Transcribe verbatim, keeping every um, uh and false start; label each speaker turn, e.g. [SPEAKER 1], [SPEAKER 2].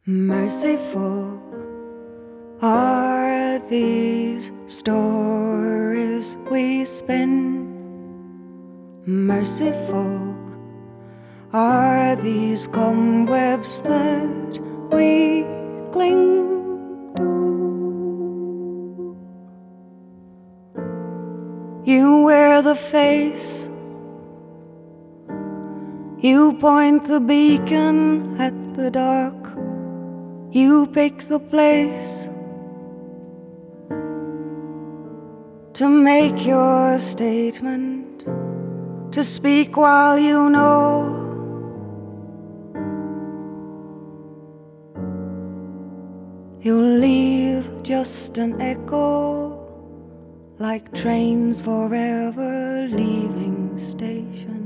[SPEAKER 1] Merciful are these stories we spin. Merciful are these cobwebs that we cling to. You wear the face, you point the beacon at the dark. You pick the place to make your statement, to speak while you know you'll leave just an echo, like trains forever leaving station.